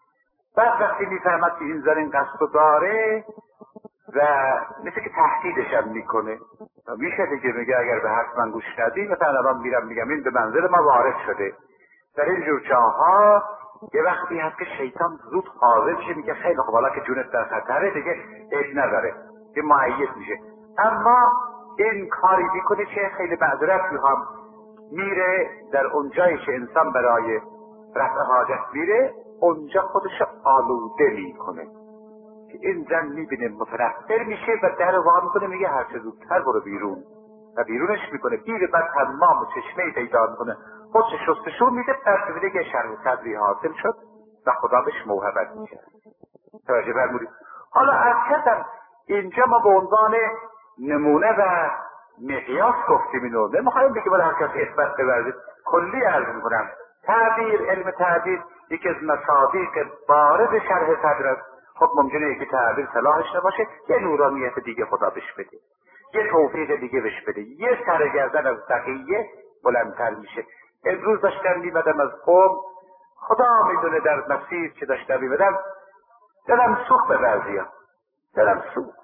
بعد وقتی میفهمد که این زن این قصد داره و مثل که تهدیدش هم میکنه، میشه دیگه میگه اگر به حرف من گوش ندی مثلا الان میرم میگم این به منزل ما وارد شده. در این جور جاها یه وقتی هست که شیطان زود حاضر میشه، میگه خیلی خب حالا که جونت در خطره دیگه عیب نداره، یه مؤید میشه. اما این کاری میکنه که خیلی معذرت میخوام، میره در اونجایی که انسان برای رفع حاجت میره اونجا خودش آلوده میکنه که این زن میبینه متنفر میشه و در وا میکنه، میگه هر چه زودتر برو بیرون و بیرونش میکنه. میره بعد حمام و چشمه پیدا میکنه، خودش شستشو میده، بعد میبینه که شرح صدری حاصل شد و خدا بهش موهبت میشه. توجه فرمودید؟ حالا از کردم اینجا ما به عنوان نمونه و مقیاس گفتیم اینو، نمیخوایم بگیم باید هر کس اثبات ببرید. کلی عرض میکنم تعبیر، علم تعبیر یکی از مصادیق بارز شرح صدر است. خب ممکنه یکی تعبیر صلاحش نباشه، یه نورانیت دیگه خدا بهش بده، یه توفیق دیگه بهش بده، یه سرگردن از بقیه بلندتر میشه. امروز داشتم میمدم از قوم، خدا میدونه در مسیر که داشتم میمدم دلم سوخت به بعضیا، دلم سوخت.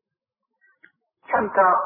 چند تا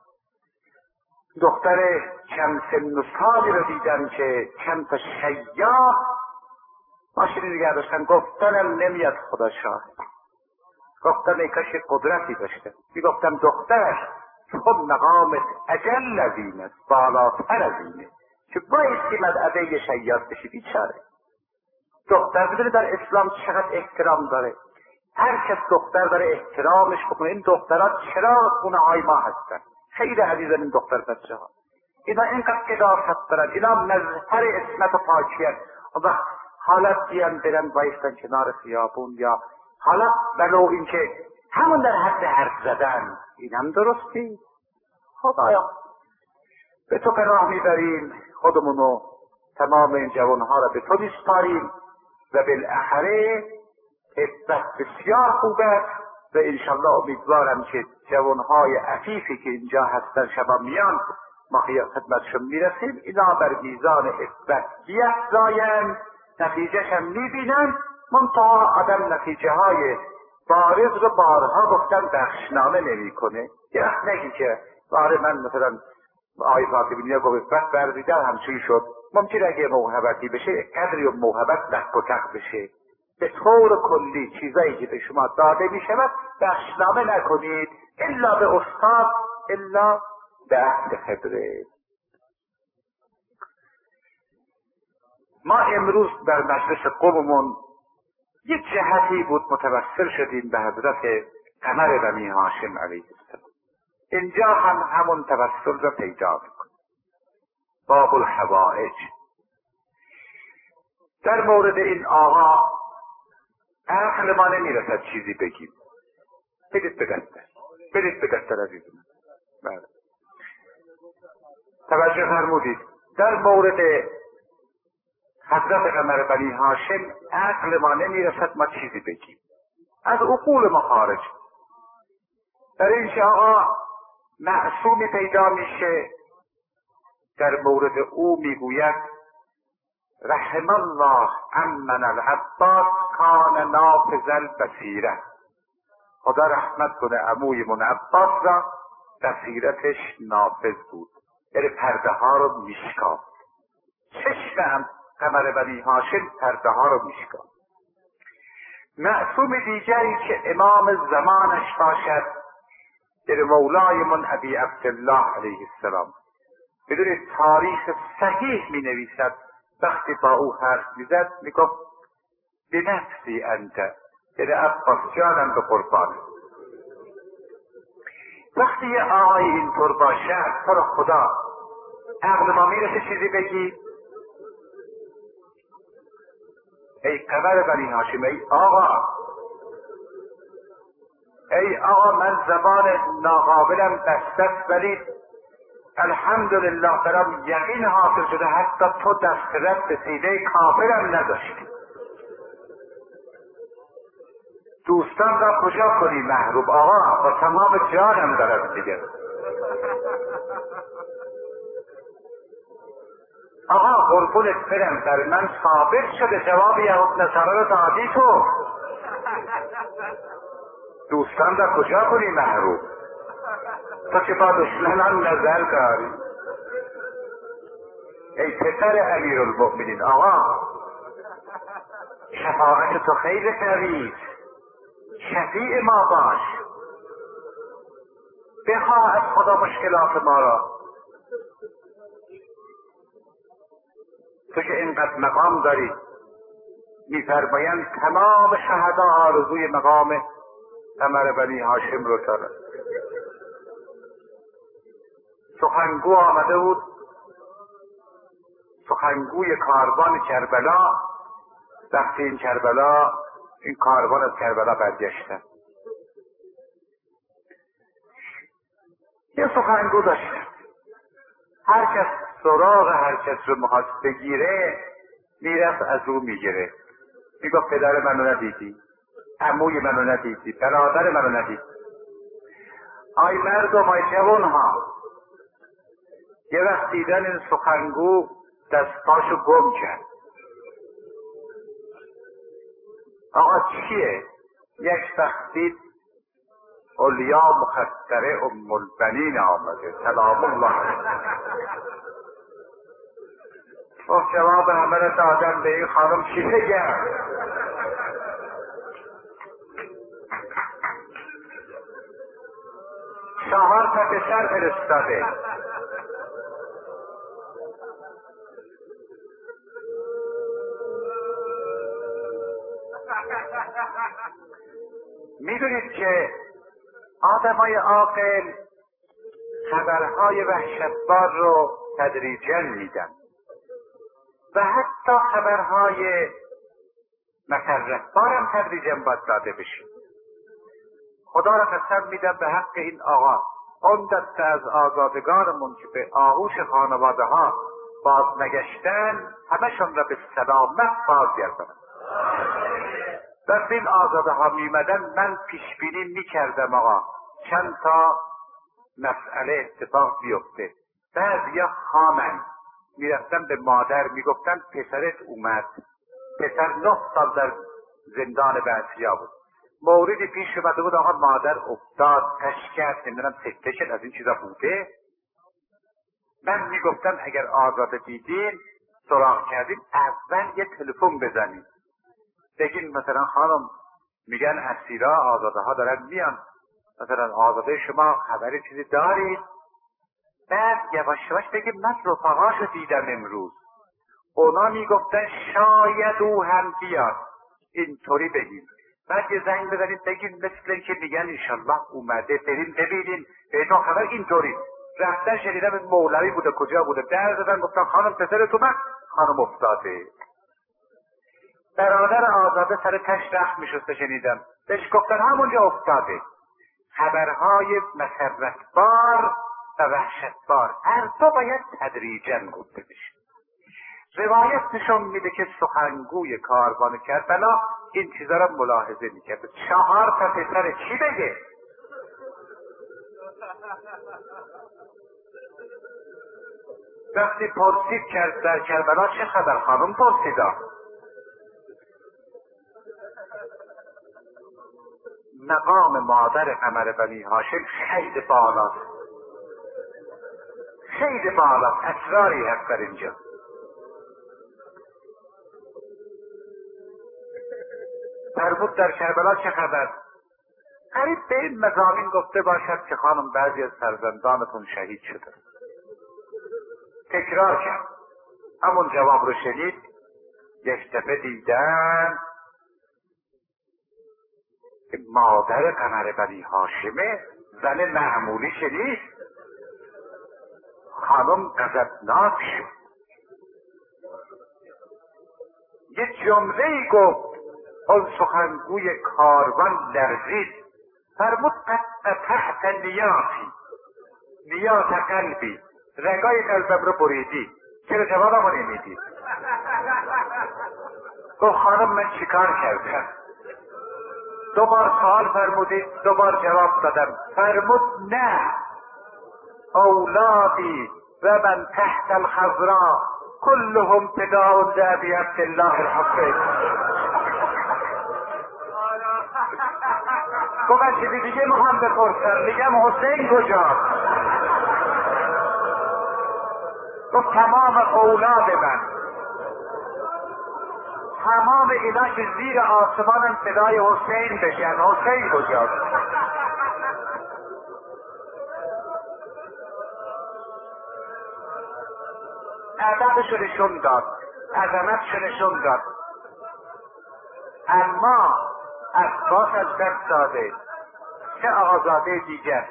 دختر کم سن و سالی رو دیدم که چند تا شیاع ماشینی نگه داشتن. گفتنم نمیاد خدا شاهد، گفتم ای کاش قدرتی داشته. میگفتم دختر خود مقامت اجل از این است، بالاتر از اینه که بایستی مدعوه شیاد بشی. بیچاره دختر بدونه در اسلام چقدر احترام داره، هر کس دختر داره احترامش بکنه. این دخترات چرا خونه های ما هستن، خیلی عزیزن این دختر بچه ها، اینا اینقدر قداست دارن، اینا مظهر اسمت و پاکیت. و حالت بیان برن بایستن کنار خیابون، یا حالا ولو این که همون در حد حرف زدن، این هم درستی. خدایا به تو پناه میبریم، خودمونو تمام این جوانها را به تو میسپاریم و بالاخره عزت بسیار خوب است و انشالله امیدوارم که جوانهای عفیفی که اینجا هستن شبا میان ما خدمتشون میرسیم، اینا بر میزان عزت بیفزایند، نتیجهش هم میبینن. منتها آدم نتیجه های بارز رو بارها گفتن بخشنامه نمی کنه. یه وقت نگی که باره من مثلا آقای فاطمی ها گفت بس برزیدن همچون شد، ممکن اگه موهبتی بشه قدری و موهبت دست و تق بشه. به طور کلی چیزایی که به شما داده می شود بخشنامه نکنید، الا به استاد، الا به اهل خبره. ما امروز در مجلس قوممون یک جهتی بود متوسل شدیم به حضرت قمر بنی هاشم علیه السلام. اینجا هم همون توسل را پیدا میکنیم. باب الحوائج. در مورد این آقا عقل ما نمیرسد چیزی بگیم. برید به دفتر، برید به دفتر عزیزم. بله توجه فرمودید. در مورد حضرت قمر بنی هاشم عقل ما نمیرسد ما چیزی بگیم، از عقول ما خارج. در این آقا معصومی پیدا میشه، در مورد او میگوید رحم الله عمن العباس کان نافذ البصیره. خدا رحمت کنه عمویمون عباس را، بصیرتش نافذ بود، یعنی پرده ها رو میشکافت. چشم هم قمر بنی هاشم پرده ها رو میشکافت. معصوم دیگری که امام زمانش باشد در مولایمون ابی عبدالله علیه السلام، بدون تاریخ صحیح می نویسد. وقتی با او حرف می زد می گفت بنفسی انت، یعنی عباس جانم به قربان. وقتی یه آقای اینطور باشه تو رو خدا عقل ما میرسه چیزی بگی؟ ای قمر بنی هاشم، ای آقا، ای آقا من زبان ناقابلم بسته است، ولی الحمدلله برام یقین حاصل شده حتی تو دسترس به سینه کافرم نداشتی. دوستان را کجا کنی محروم آقا؟ با تمام جانم دارم دیگه. آقا قربونت برم، در من ثابت شده جواب یهود نصارا رو دادی تو. دوستان را کجا کنی محروم؟ تو که با دشمنان نظر داری. ای پسر امیرالمؤمنین آقا، شفاعت تو خیلی قوی، شفیع ما باش، بخواه از خدا مشکلات ما را. تو که اینقدر مقام داری، میفرمایند تمام شهدا آرزوی مقام قمر بنی هاشم رو دارد. سخنگو آمده بود، سخنگوی کاروان کربلا. وقتی این کربلا این کاروان از کربلا برگشتن، یه سخنگو داشتن، هر کس سراغ هر کس رو میخواست بگیره میرفت از او میگیره، میگفت پدر منو ندیدی، عموی منو ندیدی، برادر منو ندیدی. آی مردم، آی جوان ها، یه وقت دیدن این سخنگو دستاشو گم کرد. آقا چیه؟ یک وقت دید اولیا مخدره ام البنین آمده سلام الله. اوه جواب همه رو دادم به این خانم، چی بگم؟ چهار تا پسر فرستاده. میدونید که آدمای عاقل خبرهای وحشتبار رو تدریجاً میدن و حتی خبرهای مسرتبار هم تدریجاً باید داده بشه. خدا را قسم میدم به حق این آقا، اون دسته از آزادگانمون که به آغوش خانواده ها باز نگشتن همشون را به سلامت بازگردانم. وقتی این آزاده ها میمدن من پیش بینی میکردم آقا چند تا مسئله اتفاق بیفته. بعضیا خامن میرفتن به مادر میگفتن پسرت اومد، پسر نه سال در زندان بعثیا بود، موردی پیش اومده بود آقا مادر افتاد کش کرد، نمیدونم سکته شد، از این چیزا بوده. من میگفتم اگر آزاده دیدین سراغ کردین اول یه تلفن بزنید، بگین مثلا خانم میگن اسیرا آزاده ها دارن میان، مثلا آزاده شما خبری چیزی دارید؟ بعد یواش یواش بگیم من رفقاشو دیدم امروز، اونا میگفتن شاید او هم بیاد، اینطوری بگیم. بعد یه زنگ بزنید بگیم مثل اینکه میگن انشالله اومده، بریم ببینیم بهتون خبر اینطوری. رفتن شنیدم این مولوی بوده کجا بوده، در زدن گفتن خانم پسرت اومد، خانم افتاده. برادر آزاده سر تش رخت میشسته شنیدم، بهش گفتن همونجا افتاده. خبرهای مسرتبار و وحشتبار هر دو باید تدریجاً گفته بشه. روایت نشون میده که سخنگوی کاروان کربلا این چیزا را ملاحظه میکرد. چهار تا پسر چی بگه؟ وقتی پرسید کرد در کربلا چه خبر، خانم پرسیدا مقام مادر قمر بنی هاشم خیلی بالاست، خیلی بالاست، اسراری هست در اینجا. فرمود در کربلا چه خبر؟ قریب به این مضامین گفته باشد که خانم بعضی از فرزندانتون شهید شده. تکرار کرد، همون جواب رو شنید. یک دفعه دیدن مادر قمر بنی هاشمه، زن معمولی که نیست. خانم غضبناک شد، یه جمله ای گفت، اون سخنگوی کاروان لرزید، فرمود قد تحت نیاتی، نیات قلبی، رگای قلبم رو بریدی، چرا جوابم رو نمیدی؟ گفت خانم من چیکار کردم؟ دوبار سوال فرمودید، دوبار جواب دادم. فرمود نه، اولادی و من تحت الخضراء كلهم فداء لأبي عبد الله الحسین. گفت من چیزی دیگه میخوام بپرسم، میگم حسین کجاست؟ گفت تمام اولاد من، تمام اینا که زیر آسمانم صدای حسین بشن، حسین کجاست؟ ادبشو نشون داد، عظمتشو نشون داد، اما عباس از دست داده. چه آزاده دیگر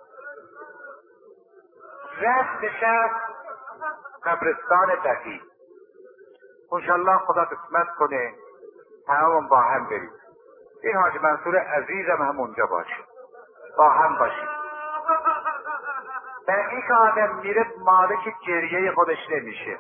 رفت نشست قبرستان بقیع. انشالله خدا قسمت کنه تمام با هم بریم. این حاج منصور عزیزم هم اونجا باشه، با هم باشیم. بقیع که آدم میره مالک گریه خودش نمیشه.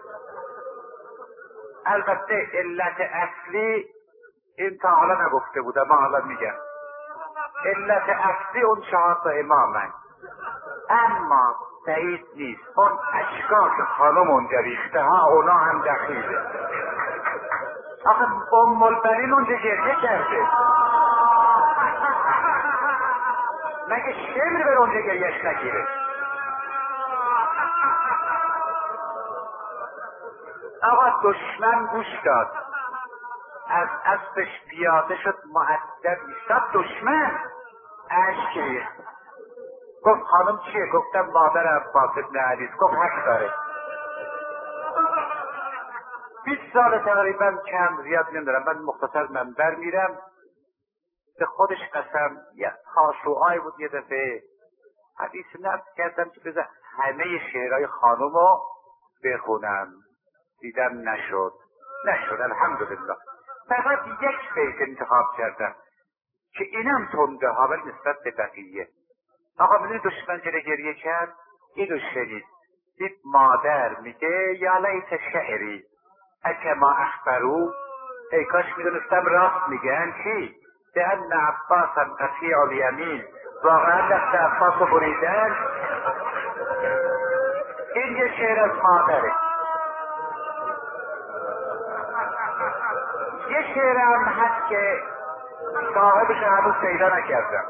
البته علت اصلی این تا حالا نگفته بودم، ما حالا میگم. علت اصلی اون چهار تا امامن، اما بعید نیست اون اشکال خانم اونجا ریخته ها اونا هم دخیله. آخه ام البنین اونجا گریه کرده، مگه شمر بر اونجا گریهش نگیره؟ آقا دشمن گوش داد، از اسبش پیاده شد، مؤدب ایستاد، دشمن اشک ریخت. گفت خانم چیه؟ گفتم مادر عباس ابن علی. گفت حق داره. بیست سال تقریبا، کم زیاد نمیدارم، من مختصر منبر میرم، به خودش قسم یه تاشوهای بود. یه دفعه حدیث نفس کردم که بذار همه شعرهای خانم رو بخونم، دیدم نشد نشد الحمدلله. فقط یک بیت انتخاب کردم که اینم تنده ها ولی نسبت به بقیه. آقا میدونی دشمن چرا گریه کرد؟ اینو شنید، دید مادر میگه یا لیت شعری اکما اخبرو، ای کاش میدونستم راست میگن. چی؟ به ان عباسا قطیع الیمین، واقعا دست عباس رو بریدن. این یه شعر از مادره. یه شعر هم هست که صاحبش هنوز پیدا نکردم،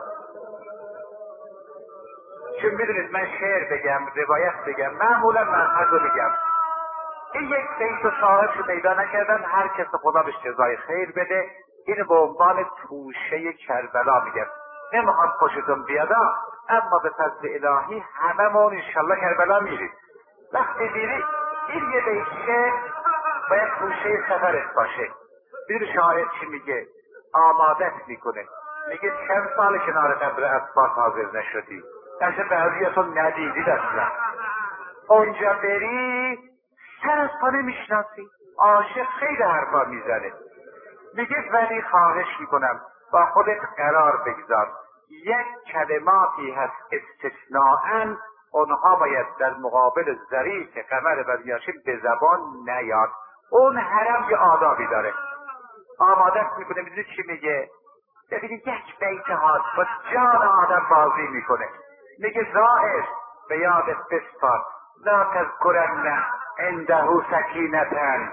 چون میدونید من شعر بگم روایت بگم معمولا منحض رو بگم. این یک بیت و صاحبش پیدا نکردم، هر کس خدا بهش جزای خیر بده. اینو به عنوان توشه کربلا میگم، نمیخوام خوشتون بیادا، اما به فضل الهی هممون انشالله کربلا میریم. وقتی میری این یه بیت شعر باید توشه سفرت باشه. میدونی شاعر چی میگه؟ آمادت میکنه، میگه چند سال کنار قبر عباس حاضر نشدی، دست بعضیتون ندیدید اصلا، اونجا بری سر از پا نمیشناسی. عاشق خیلی حرفا میزنه، میگه ولی خواهش میکنم با خودت قرار بگذار، یک کلماتی هست استثناءً اونها باید در مقابل ظریف قمر بنی هاشم به زبان نیاد. اون حرم یه آدابی داره. آمادت میکنه، میدونی چی میگه؟ ببینید یک بیت هاست با جان آدم بازی میکنه. میگه زائر به یادت بسپار لا تذکرن عنده سکینتن،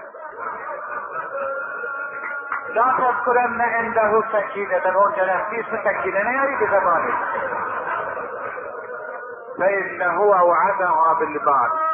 لا تذکرن عنده سکینتن، اونجا رفتی اسم سکینه نیاری به زبانه. فإنه اوعدها بالبعض